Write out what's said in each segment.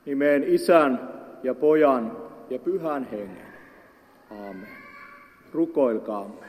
Nimeen Isän ja Pojan ja Pyhän Hengen. Aamen. Rukoilkaamme.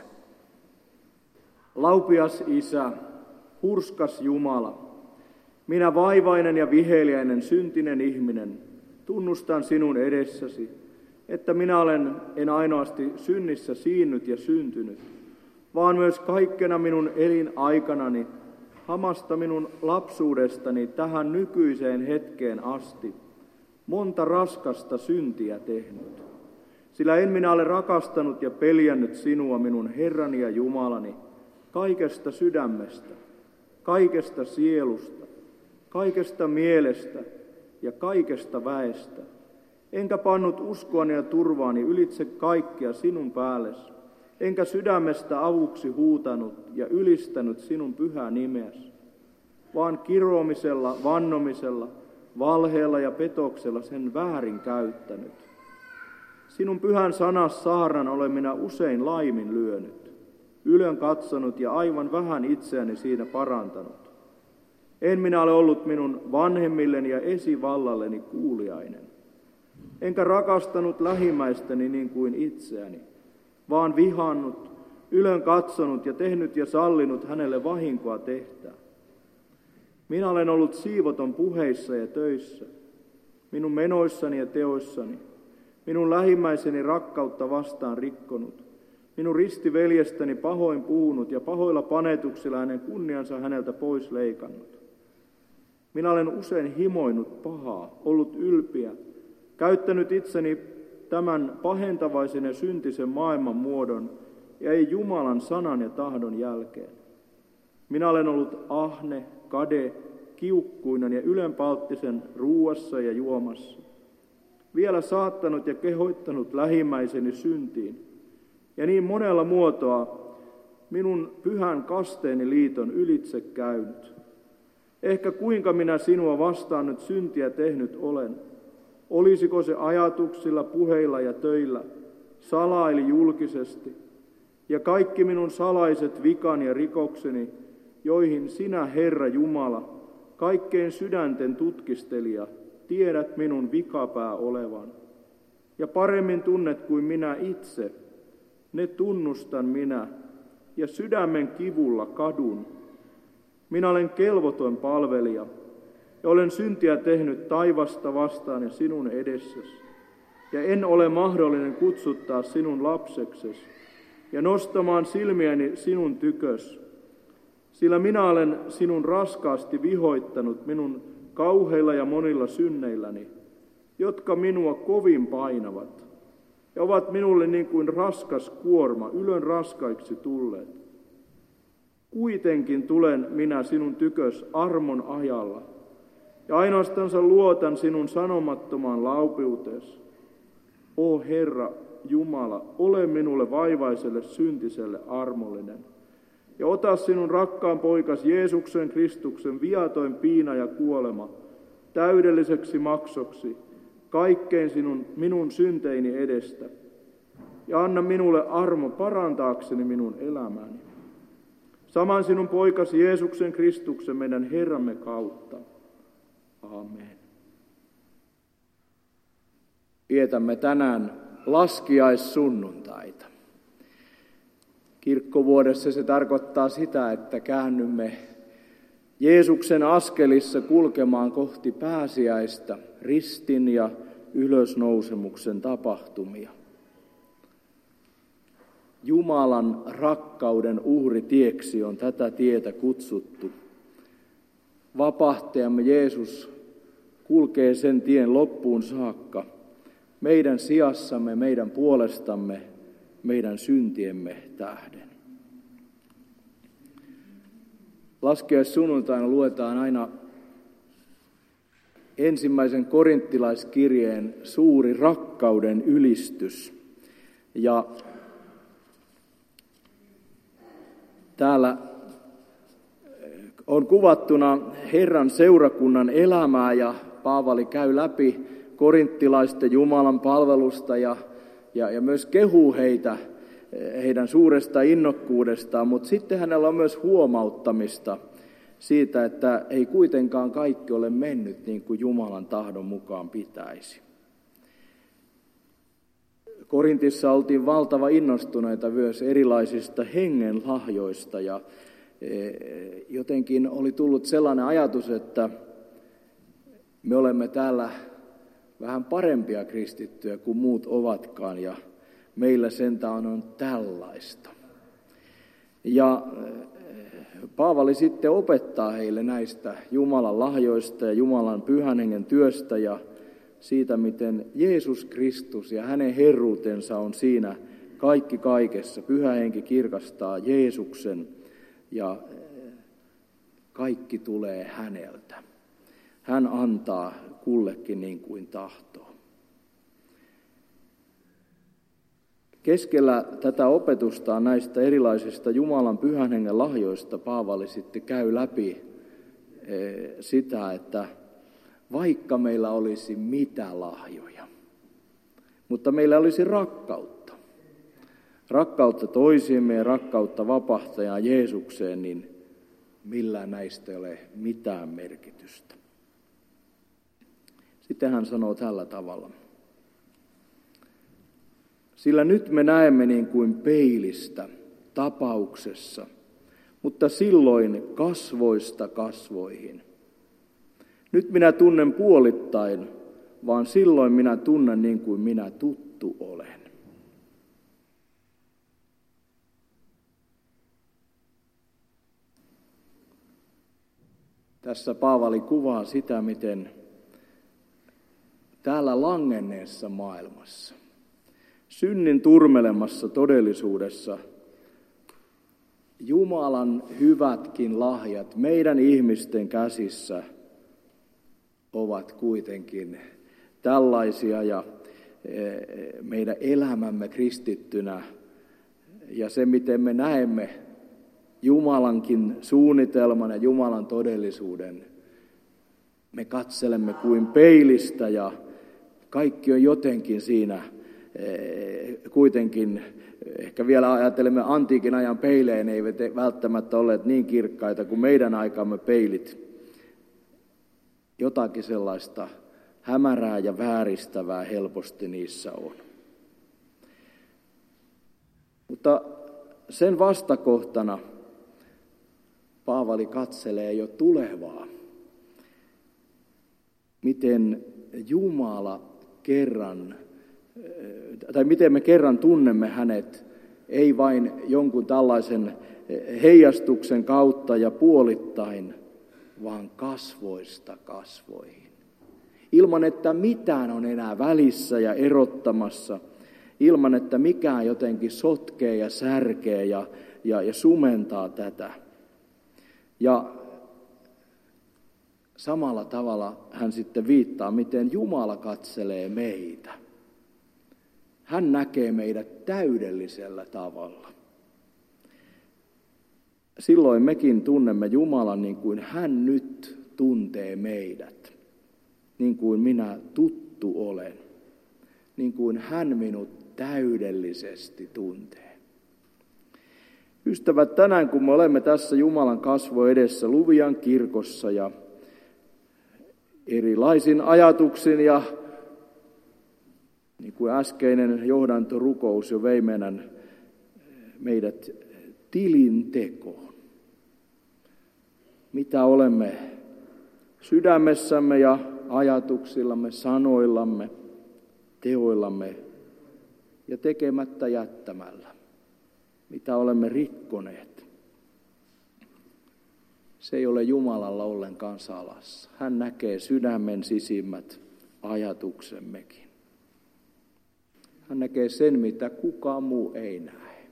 Laupias Isä, hurskas Jumala, minä vaivainen ja viheliäinen syntinen ihminen, tunnustan sinun edessäsi, että minä en ainoasti synnissä siinnyt ja syntynyt, vaan myös kaikkena minun elinaikanani, hamasta minun lapsuudestani tähän nykyiseen hetkeen asti, monta raskasta syntiä tehnyt. Sillä en minä ole rakastanut ja peljännyt sinua, minun Herrani ja Jumalani, kaikesta sydämestä, kaikesta sielusta, kaikesta mielestä ja kaikesta väestä, enkä pannut uskoani ja turvaani ylitse kaikkea sinun päällesi, enkä sydämestä avuksi huutanut ja ylistänyt sinun pyhää nimeäsi, vaan kiroamisella, vannomisella, valheella ja petoksella sen väärin käyttänyt. Sinun pyhän sanas saarnan olen minä usein laiminlyönyt, ylön katsonut ja aivan vähän itseäni siinä parantanut. En minä ole ollut minun vanhemmilleni ja esivallalleni kuuliainen, enkä rakastanut lähimmäistäni niin kuin itseäni, vaan vihannut, ylön katsonut ja tehnyt ja sallinut hänelle vahinkoa tehtää. Minä olen ollut siivoton puheissa ja töissä, minun menoissani ja teoissani, minun lähimmäiseni rakkautta vastaan rikkonut, minun ristiveljestäni pahoin puhunut ja pahoilla panetuksilla hänen kunniansa häneltä pois leikannut. Minä olen usein himoinut pahaa, ollut ylpeä, käyttänyt itseni tämän pahentavaisen ja syntisen maailman muodon ja ei Jumalan sanan ja tahdon jälkeen. Minä olen ollut ahne, kade, kiukkuinen ja ylenpalttisen ruuassa ja juomassa. Vielä saattanut ja kehoittanut lähimmäiseni syntiin, ja niin monella muotoa minun pyhän kasteeni liiton ylitse käynyt. Ehkä kuinka minä sinua vastaan nyt syntiä tehnyt olen, olisiko se ajatuksilla, puheilla ja töillä, salaili julkisesti, ja kaikki minun salaiset vikani ja rikokseni, joihin sinä, Herra Jumala, kaikkein sydänten tutkistelija, tiedät minun vikapää olevan. Ja paremmin tunnet kuin minä itse, ne tunnustan minä, ja sydämen kivulla kadun. Minä olen kelvoton palvelija, ja olen syntiä tehnyt taivasta vastaan ja sinun edessäsi. Ja en ole mahdollinen kutsuttaa sinun lapseksesi, ja nostamaan silmiäni sinun tykös. Sillä minä olen sinun raskaasti vihoittanut minun kauheilla ja monilla synneilläni, jotka minua kovin painavat, ja ovat minulle niin kuin raskas kuorma, ylön raskaiksi tulleet. Kuitenkin tulen minä sinun tykös armon ajalla, ja ainoastansa luotan sinun sanomattomaan laupeuteesi. O Herra Jumala, ole minulle vaivaiselle syntiselle armollinen, ja ota sinun rakkaan poikas Jeesuksen Kristuksen viatoin piina ja kuolema täydelliseksi maksoksi kaikkein minun synteini edestä, ja anna minulle armo parantaakseni minun elämäni. Saman sinun poikasi Jeesuksen Kristuksen meidän Herramme kautta. Amen. Vietämme tänään laskiaissunnuntaita. Kirkkovuodessa se tarkoittaa sitä, että käännymme Jeesuksen askelissa kulkemaan kohti pääsiäistä, ristin ja ylösnousemuksen tapahtumia. Jumalan rakkauden uhritieksi on tätä tietä kutsuttu. Vapahtajamme Jeesus kulkee sen tien loppuun saakka, meidän sijassamme, meidän puolestamme, meidän syntiemme tähden. Laskiaissunnuntaina luetaan aina ensimmäisen korinttilaiskirjeen suuri rakkauden ylistys. Ja täällä on kuvattuna Herran seurakunnan elämää ja Paavali käy läpi korinttilaisten Jumalan palvelusta ja myös kehuu heitä heidän suuresta innokkuudestaan, mutta sitten hänellä on myös huomauttamista siitä, että ei kuitenkaan kaikki ole mennyt niin kuin Jumalan tahdon mukaan pitäisi. Korintissa oltiin valtava innostuneita myös erilaisista hengen lahjoista ja jotenkin oli tullut sellainen ajatus, että me olemme täällä vähän parempia kristittyjä kuin muut ovatkaan ja meillä sentään on tällaista. Ja Paavali sitten opettaa heille näistä Jumalan lahjoista ja Jumalan pyhän hengen työstä ja siitä, miten Jeesus Kristus ja hänen herruutensa on siinä kaikki kaikessa. Pyhä henki kirkastaa Jeesuksen ja kaikki tulee häneltä. Hän antaa kullekin niin kuin tahtoo. Keskellä tätä opetusta näistä erilaisista Jumalan pyhän hengen lahjoista Paavali sitten käy läpi sitä, että vaikka meillä olisi mitä lahjoja, mutta meillä olisi rakkautta. Rakkautta toisiimme ja rakkautta vapahtajaan Jeesukseen, niin millään näistä ei ole mitään merkitystä. Sitten hän sanoo tällä tavalla. Sillä nyt me näemme niin kuin peilistä, tapauksessa, mutta silloin kasvoista kasvoihin. Nyt minä tunnen puolittain, vaan silloin minä tunnen niin kuin minä tuttu olen. Tässä Paavali kuvaa sitä, miten täällä langenneessa maailmassa, synnin turmelemassa todellisuudessa, Jumalan hyvätkin lahjat meidän ihmisten käsissä ovat kuitenkin tällaisia ja meidän elämämme kristittynä ja se, miten me näemme Jumalankin suunnitelman ja Jumalan todellisuuden, me katselemme kuin peilistä ja kaikki on jotenkin siinä kuitenkin, ehkä vielä ajattelemme antiikin ajan peilejä, ne eivät välttämättä olleet niin kirkkaita kuin meidän aikamme peilit. Jotakin sellaista hämärää ja vääristävää helposti niissä on. Mutta sen vastakohtana Paavali katselee jo tulevaa. Miten Jumala miten me kerran tunnemme hänet, ei vain jonkun tällaisen heijastuksen kautta ja puolittain, vaan kasvoista kasvoihin. Ilman, että mitään on enää välissä ja erottamassa, ilman, että mikään jotenkin sotkee ja särkee ja sumentaa tätä. Ja samalla tavalla hän sitten viittaa, miten Jumala katselee meitä. Hän näkee meidät täydellisellä tavalla. Silloin mekin tunnemme Jumalan niin kuin hän nyt tuntee meidät. Niin kuin minä tuttu olen. Niin kuin hän minut täydellisesti tuntee. Ystävät, tänään kun me olemme tässä Jumalan kasvo edessä Luvian kirkossa ja erilaisin ajatuksin ja niin kuin äskeinen johdantorukous jo vei meidät tilintekoon. Mitä olemme sydämessämme ja ajatuksillamme, sanoillamme, teoillamme ja tekemättä jättämällä. Mitä olemme rikkoneet. Se ei ole Jumalalla ollenkaan salassa. Hän näkee sydämen sisimmät ajatuksemmekin. Hän näkee sen, mitä kukaan muu ei näe.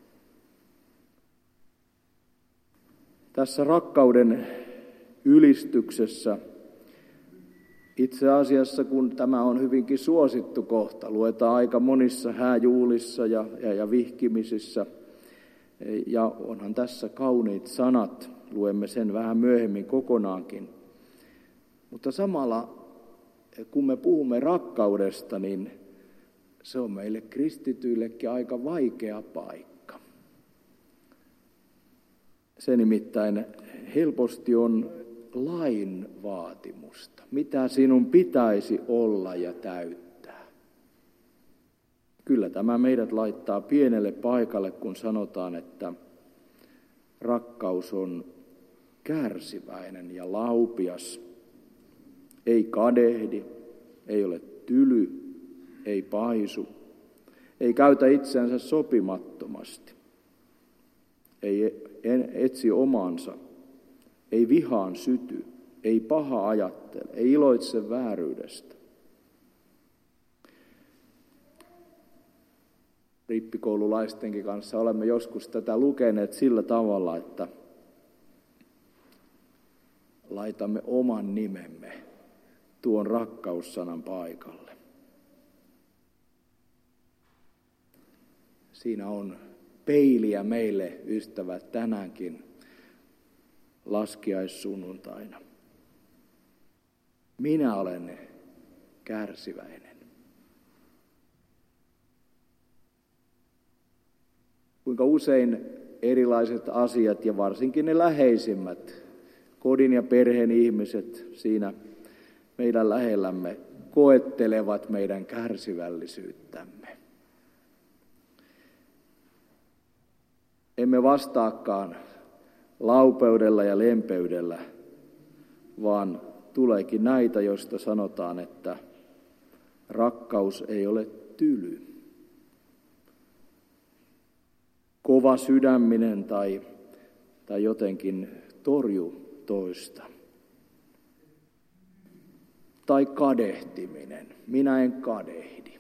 Tässä rakkauden ylistyksessä, itse asiassa kun tämä on hyvinkin suosittu kohta, luetaan aika monissa hääjuhlissa ja vihkimisissä, ja onhan tässä kauniit sanat, luemme sen vähän myöhemmin kokonaankin. Mutta samalla, kun me puhumme rakkaudesta, niin se on meille kristityillekin aika vaikea paikka. Se nimittäin helposti on lain vaatimusta, mitä sinun pitäisi olla ja täyttää. Kyllä tämä meidät laittaa pienelle paikalle, kun sanotaan, että rakkaus on kärsiväinen ja laupias, ei kadehdi, ei ole tyly, ei paisu, ei käytä itseänsä sopimattomasti, ei etsi omansa, ei vihaan syty, ei paha ajattele, ei iloitse vääryydestä. Rippikoululaistenkin kanssa olemme joskus tätä lukeneet sillä tavalla, että laitamme oman nimemme tuon rakkaussanan paikalle. Siinä on peiliä meille, ystävät, tänäänkin laskiaissunnuntaina. Minä olen kärsiväinen. Kuinka usein erilaiset asiat ja varsinkin ne läheisimmät, kodin ja perheen ihmiset siinä meidän lähellämme koettelevat meidän kärsivällisyyttämme. Emme vastaakaan laupeudella ja lempeydellä, vaan tuleekin näitä, joista sanotaan, että rakkaus ei ole tyly, kova sydäminen tai jotenkin torju toista. Tai kadehtiminen. Minä en kadehdi.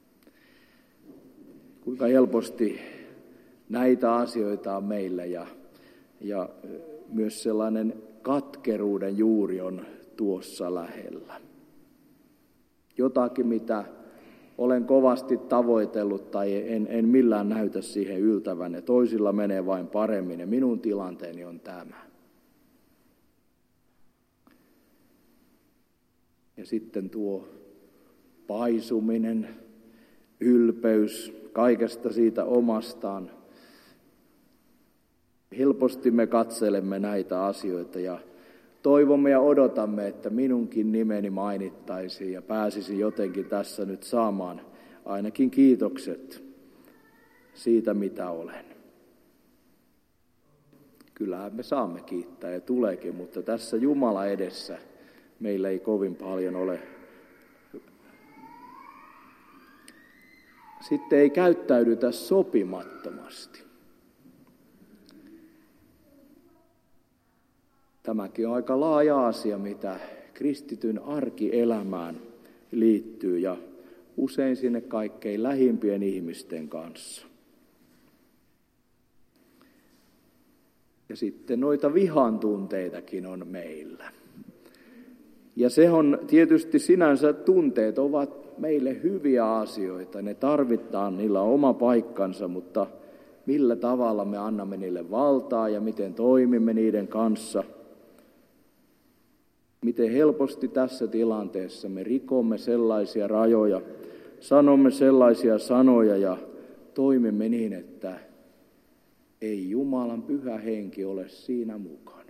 Kuinka helposti näitä asioita on meillä ja myös sellainen katkeruuden juuri on tuossa lähellä. Jotakin, mitä olen kovasti tavoitellut tai en millään näytä siihen yltävän ja toisilla menee vain paremmin ja minun tilanteeni on tämä. Ja sitten tuo paisuminen, ylpeys kaikesta siitä omastaan. Helposti me katselemme näitä asioita ja toivomme ja odotamme, että minunkin nimeni mainittaisiin ja pääsisi jotenkin tässä nyt saamaan ainakin kiitokset siitä, mitä olen. Kyllähän me saamme kiittää ja tuleekin, mutta tässä Jumala edessä meillä ei kovin paljon ole. Sitten ei käyttäydytä sopimattomasti. Tämäkin on aika laaja asia, mitä kristityn arkielämään liittyy ja usein sinne kaikkein lähimpien ihmisten kanssa. Ja sitten noita vihan tunteitakin on meillä. Ja se on tietysti sinänsä, tunteet ovat meille hyviä asioita, ne tarvitaan, niillä on oma paikkansa, mutta millä tavalla me annamme niille valtaa ja miten toimimme niiden kanssa. Miten helposti tässä tilanteessa me rikomme sellaisia rajoja, sanomme sellaisia sanoja ja toimimme niin, että ei Jumalan pyhä henki ole siinä mukana.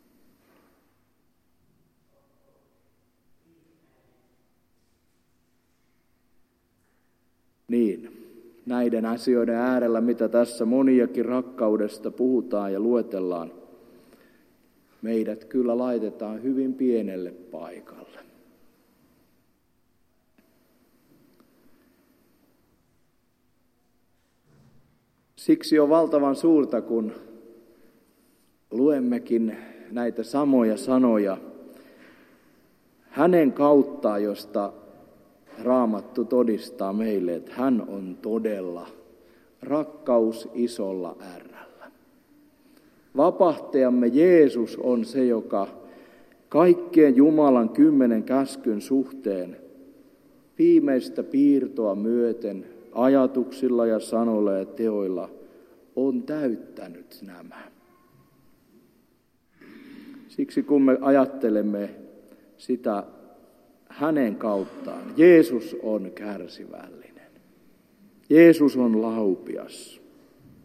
Niin, näiden asioiden äärellä, mitä tässä moniakin rakkaudesta puhutaan ja luetellaan, meidät kyllä laitetaan hyvin pienelle paikalle. Siksi on valtavan suurta, kun luemmekin näitä samoja sanoja hänen kauttaan, josta Raamattu todistaa meille, että hän on todella rakkaus isolla R:llä. Vapahtajamme Jeesus on se, joka kaikkien Jumalan 10 käskyn suhteen viimeistä piirtoa myöten ajatuksilla ja sanoilla ja teoilla on täyttänyt nämä. Siksi kun me ajattelemme sitä hänen kauttaan, Jeesus on kärsivällinen. Jeesus on laupias.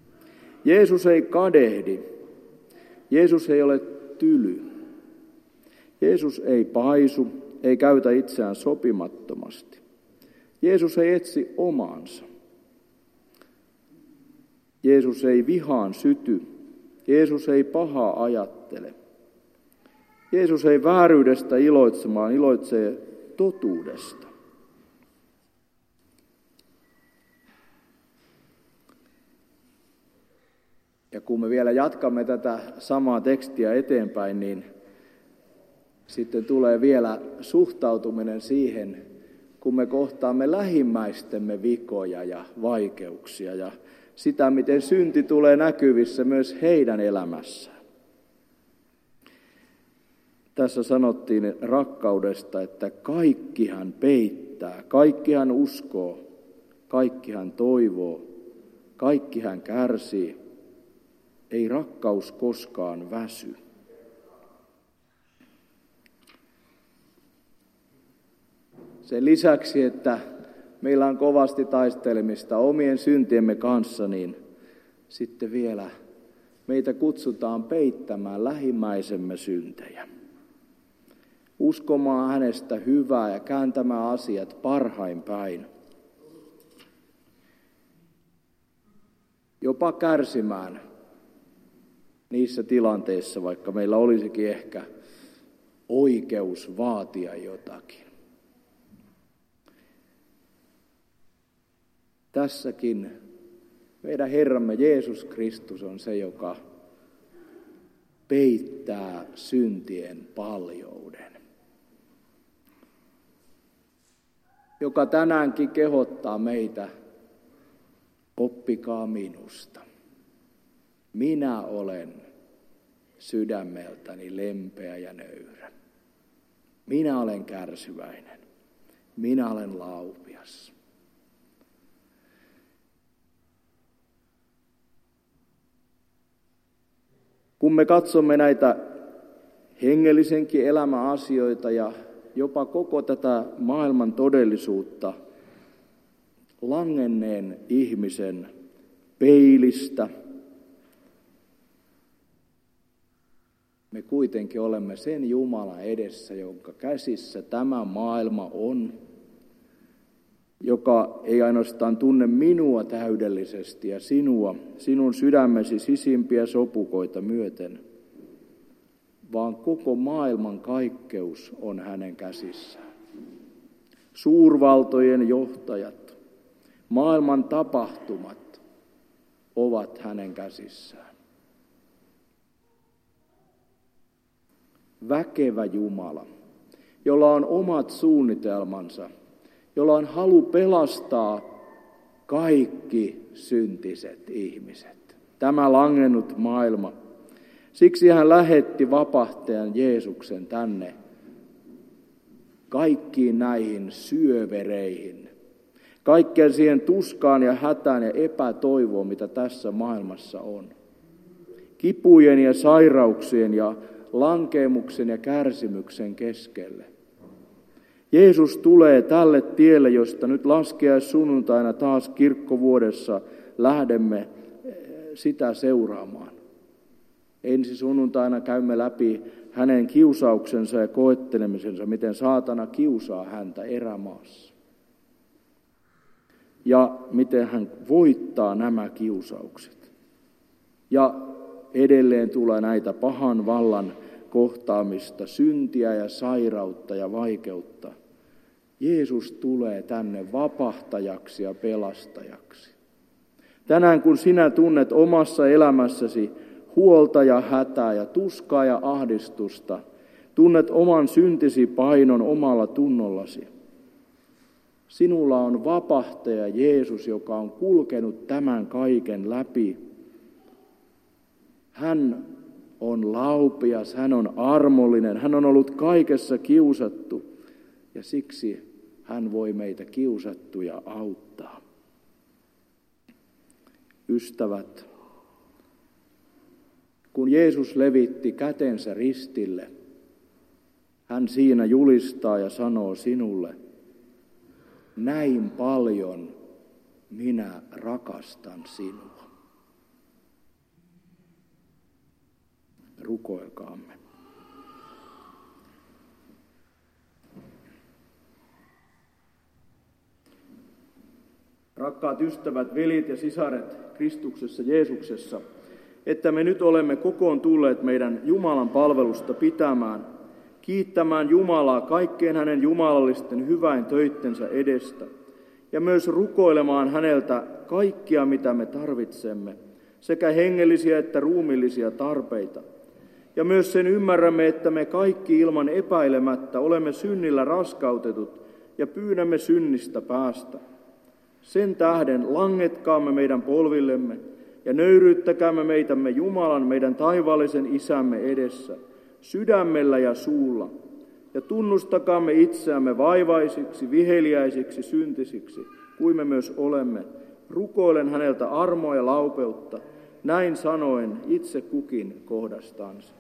Jeesus ei kadehdi. Jeesus ei ole tyly. Jeesus ei paisu, ei käytä itseään sopimattomasti. Jeesus ei etsi omaansa. Jeesus ei vihaan syty. Jeesus ei pahaa ajattele. Jeesus ei vääryydestä iloitsemaan, iloitsee totuudesta. Ja kun me vielä jatkamme tätä samaa tekstiä eteenpäin, niin sitten tulee vielä suhtautuminen siihen, kun me kohtaamme lähimmäistemme vikoja ja vaikeuksia ja sitä, miten synti tulee näkyvissä myös heidän elämässään. Tässä sanottiin rakkaudesta, että kaikki hän peittää, kaikki hän uskoo, kaikki hän toivoo, kaikki hän kärsii. Ei rakkaus koskaan väsy. Sen lisäksi, että meillä on kovasti taistelemista omien syntiemme kanssa, niin sitten vielä meitä kutsutaan peittämään lähimmäisemme syntejä. Uskomaan hänestä hyvää ja kääntämään asiat parhain päin. Jopa kärsimään niissä tilanteissa, vaikka meillä olisikin ehkä oikeus vaatia jotakin. Tässäkin meidän Herramme Jeesus Kristus on se, joka peittää syntien paljouden. Joka tänäänkin kehottaa meitä, oppikaa minusta. Minä olen sydämeltäni lempeä ja nöyrä. Minä olen kärsiväinen. Minä olen laupias. Kun me katsomme näitä hengellisenkin elämän asioita ja jopa koko tätä maailman todellisuutta langenneen ihmisen peilistä, me kuitenkin olemme sen Jumalan edessä, jonka käsissä tämä maailma on, joka ei ainoastaan tunne minua täydellisesti ja sinun sydämesi sisimpiä sopukoita myöten, vaan koko maailman kaikkeus on hänen käsissään. Suurvaltojen johtajat, maailman tapahtumat ovat hänen käsissään. Väkevä Jumala, jolla on omat suunnitelmansa, jolla on halu pelastaa kaikki syntiset ihmiset. Tämä langennut maailma. Siksi hän lähetti vapahtajan Jeesuksen tänne kaikkiin näihin syövereihin, kaikkeen siihen tuskaan ja hätään ja epätoivoon, mitä tässä maailmassa on. Kipujen ja sairauksien ja lankeemuksen ja kärsimyksen keskelle. Jeesus tulee tälle tielle, josta nyt laskiaissunnuntaina taas kirkkovuodessa lähdemme sitä seuraamaan. Ensi sunnuntaina käymme läpi hänen kiusauksensa ja koettelemisensa, miten saatana kiusaa häntä erämaassa. Ja miten hän voittaa nämä kiusaukset. Ja edelleen tulee näitä pahan vallan kohtaamista, syntiä ja sairautta ja vaikeutta. Jeesus tulee tänne vapahtajaksi ja pelastajaksi. Tänään kun sinä tunnet omassa elämässäsi huolta ja hätää ja tuskaa ja ahdistusta, tunnet oman syntisi painon omalla tunnollasi. Sinulla on vapahtaja Jeesus, joka on kulkenut tämän kaiken läpi. Hän on laupias, hän on armollinen, hän on ollut kaikessa kiusattu ja siksi hän voi meitä kiusattuja auttaa. Ystävät, kun Jeesus levitti kätensä ristille, hän siinä julistaa ja sanoo sinulle, näin paljon minä rakastan sinua. Rukoilkaamme. rakkaat ystävät, velit ja sisaret Kristuksessa Jeesuksessa, että me nyt olemme kokoon tulleet meidän Jumalan palvelusta pitämään, kiittämään Jumalaa kaikkien hänen jumalallisten hyväin töittensä edestä ja myös rukoilemaan häneltä kaikkia, mitä me tarvitsemme, sekä hengellisiä että ruumiillisia tarpeita. Ja myös sen ymmärrämme, että me kaikki ilman epäilemättä olemme synnillä raskautetut ja pyydämme synnistä päästä. Sen tähden langetkaamme meidän polvillemme ja nöyryyttäkäämme meitämme Jumalan, meidän taivaallisen Isämme edessä, sydämellä ja suulla, ja tunnustakaamme itseämme vaivaisiksi, viheliäisiksi, syntisiksi, kuin me myös olemme. Rukoilen häneltä armoa ja laupeutta, näin sanoen itse kukin kohdastansa.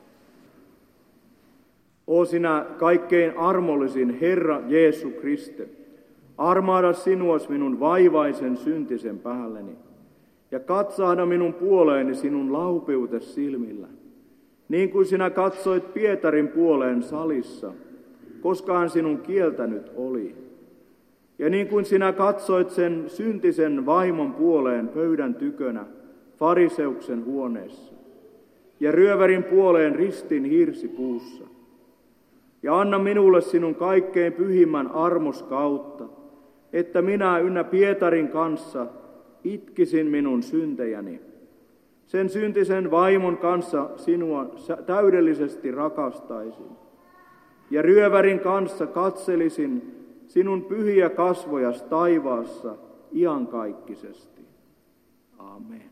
O sinä kaikkein armollisin Herra Jeesu Kriste, armaada sinuas minun vaivaisen syntisen päälleni, ja katsahda minun puoleeni sinun laupeutes silmillä, niin kuin sinä katsoit Pietarin puoleen salissa, koska hän sinun kieltänyt oli. Ja niin kuin sinä katsoit sen syntisen vaimon puoleen pöydän tykönä, fariseuksen huoneessa, ja ryövärin puoleen ristin hirsipuussa. Ja anna minulle sinun kaikkein pyhimmän armos kautta, että minä ynnä Pietarin kanssa itkisin minun syntejäni. Sen syntisen vaimon kanssa sinua täydellisesti rakastaisin. Ja ryövärin kanssa katselisin sinun pyhiä kasvojas taivaassa iankaikkisesti. Amen.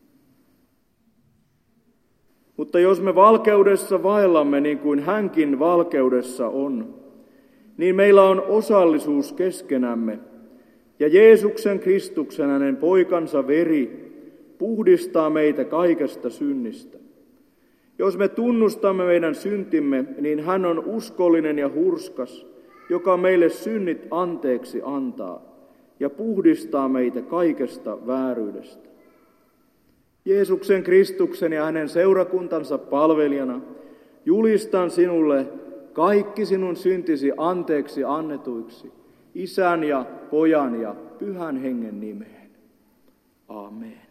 Mutta jos me valkeudessa vaellamme niin kuin hänkin valkeudessa on, niin meillä on osallisuus keskenämme, ja Jeesuksen Kristuksen hänen poikansa veri puhdistaa meitä kaikesta synnistä. Jos me tunnustamme meidän syntimme, niin hän on uskollinen ja hurskas, joka meille synnit anteeksi antaa ja puhdistaa meitä kaikesta vääryydestä. Jeesuksen Kristuksen ja hänen seurakuntansa palvelijana julistan sinulle kaikki sinun syntisi anteeksi annetuiksi, Isän ja Pojan ja Pyhän Hengen nimeen. Amen.